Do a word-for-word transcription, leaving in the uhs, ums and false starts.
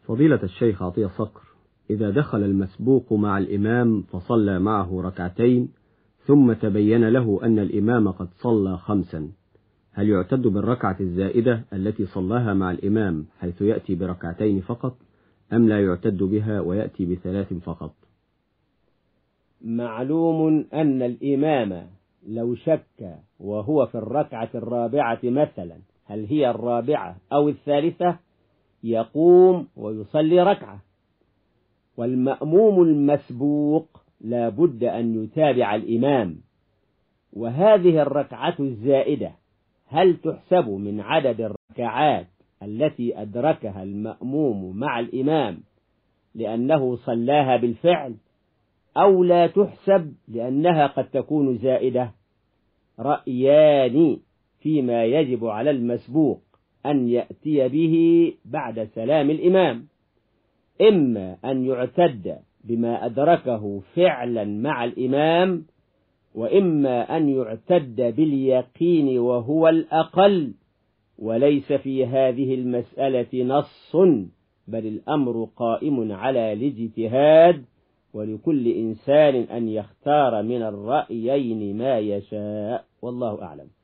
فضيلة الشيخ عطية صقر، إذا دخل المسبوق مع الإمام فصلى معه ركعتين ثم تبين له أن الإمام قد صلى خمسا، هل يعتد بالركعة الزائدة التي صلاها مع الإمام حيث يأتي بركعتين فقط، أم لا يعتد بها ويأتي بثلاث فقط؟ معلوم أن الإمام لو شك وهو في الركعة الرابعة مثلا هل هي الرابعة أو الثالثة يقوم ويصلي ركعة، والمأموم المسبوق لا بد أن يتابع الإمام. وهذه الركعة الزائدة هل تحسب من عدد الركعات التي أدركها المأموم مع الإمام لأنه صلاها بالفعل، أو لا تحسب لأنها قد تكون زائدة؟ رأيان فيما يجب على المسبوق أن يأتي به بعد سلام الإمام، إما أن يعتد بما أدركه فعلا مع الإمام، وإما أن يعتد باليقين وهو الأقل، وليس في هذه المسألة نص، بل الأمر قائم على الاجتهاد، ولكل إنسان أن يختار من الرأيين ما يشاء، والله أعلم.